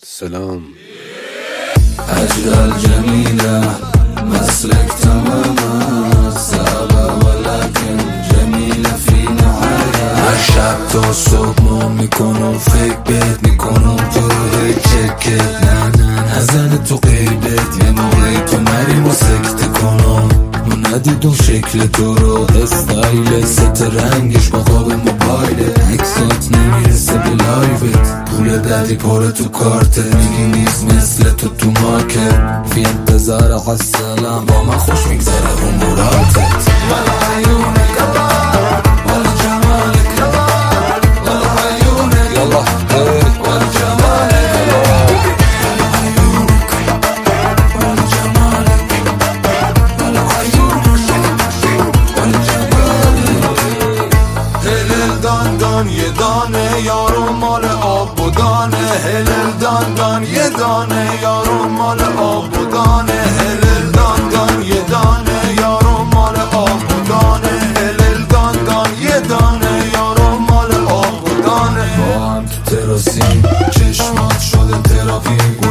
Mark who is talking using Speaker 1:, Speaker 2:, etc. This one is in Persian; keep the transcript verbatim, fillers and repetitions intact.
Speaker 1: سلام.
Speaker 2: أجيال جميلة مسلك تماما صعبة ولكن جميلة في نهاية. هر شب تا صبح ما میکنم فکر بهت میکنم تو رو هی چکت نه نه نزنه تو قیبت یه موقعی تو نریم و سکته کنم. من ندیدم شکل تو رو استایل ست رنگش با خواب موبایله. عکسات نمیرسه به لایوت پول دردی پاره تو کارته. میگی نیست مثل تو تو مارکت فی انتظار حسلم با من خوش میگذره اموراتت. والا عیونک والا جمالک والا عیونک یالا والا جمالک والا عیونک والا جمالک والا عیونک والا جمالک. هلل دان دان یه دانه یارو مال آب و دانه. هلل دان دان یه دانه یارو مال آب و دانه. هلل دان دان یه دانه یارو مال آب و دانه. هلل دان دان یه دانه یارو مال آب و دانه. با هم تو تراسیم چشمات شده تراپی.